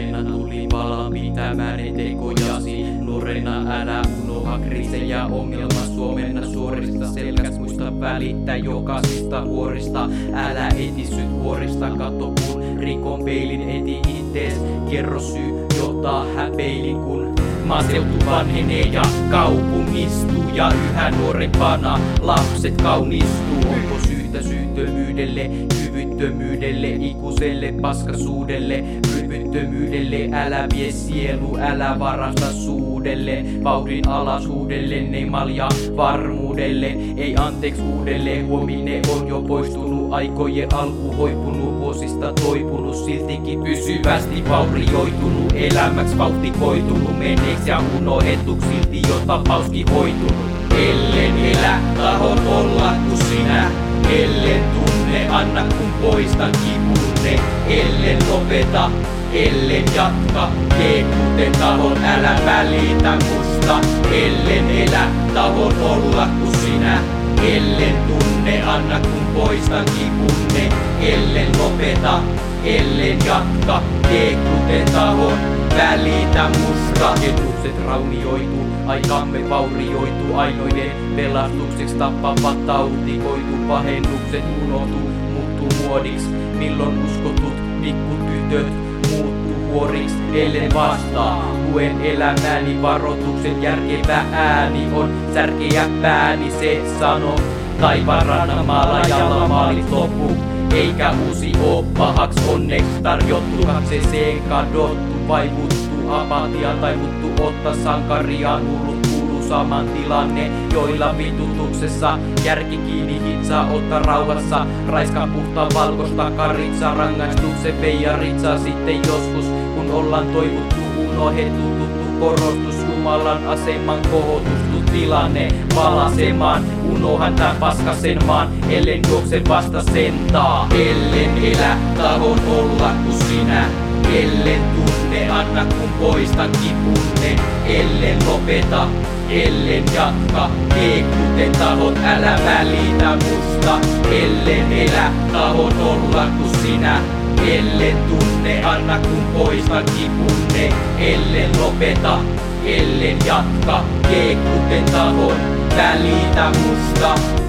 Nuorena tuli palan pitämään tekojasi. Nuorena älä unoha kriisejä, ongelma suomenna suorista. Selkäs muista välittää jokaisista huorista. Älä eti huorista, kato kun rikon peilin eti ittees. Kerro syy, jota häpeilin kun maaseutu vanhenee ja kaupungistuu. Ja yhä nuorempana lapset kaunistuu. Onko syytä syyttömyydelle, kyvyttömyydelle, ikuiselle paskasuudelle, ryvyttömyydelle? Älä vie sielu, älä varasta suudelle, vauhdin alasuudelle, neimalja varmuudelle. Ei anteeksi uudelle, huominen on jo poistunut, aikojen alku hoipunut, vuosista toipunut, siltikin pysyvästi vaurioitunut, elämäks vauhti koitunut, menneeks ja unohdetuks silti jo tapauskin hoitunut. Ellen elä, tahon olla ku sinä, ellen tunne, anna kun poistan kivunne. Ellen lopeta, ellen jatka, tee kuten tahon, älä välitä musta. Ellen elä, tahon olla ku sinä, ellen tunne, anna kun poistan kivunne. Ellen lopeta, ellen jatka, tee kuten tahon, välitä musta. Etukset raunioitu, aikamme vaurioitu, ainoiden pelastukseksi tappava tauti koitu. Pahennukset unohtu, muuttuu muodiksi, milloin uskotut pikkutytöt muuttuu huoriksi. Ellen vastaa, luen elämäni, varoituksen järkevä ääni on särkeä pääni, se sano. Taivaan rannan maalajalla maalit loppu, eikä uusi oo pahaks onneks tarjottu. Katseeseen kadottu, vaivuttu, apatia taivuttu, otta sankaria, hullut kuuluu saman tilanne. Joilla vitutuksessa järki kiinni hitsaa, otta rauhassa, raiska puhtaa valkosta karitsa. Rangaistuksen veijaritsa sitten joskus, kun ollaan toivuttu, unohdettu, tuttu korostus. Jumalan aseman kohotustu tilanne valasemaan, unohan tän paskasen maan, ellen juokse vasta sentaa. Ellen elä, tahon olla ku sinä, ellen tunne, anna kun poistan kipunne. Ellen lopeta, ellen jatka, tee kuten tahot, älä välitä musta. Ellen elä, tahon olla ku sinä, ellen tunne, anna kun poistan kipunne. Ellen lopeta, ellen jatka, tee kuten tahon, välitä musta.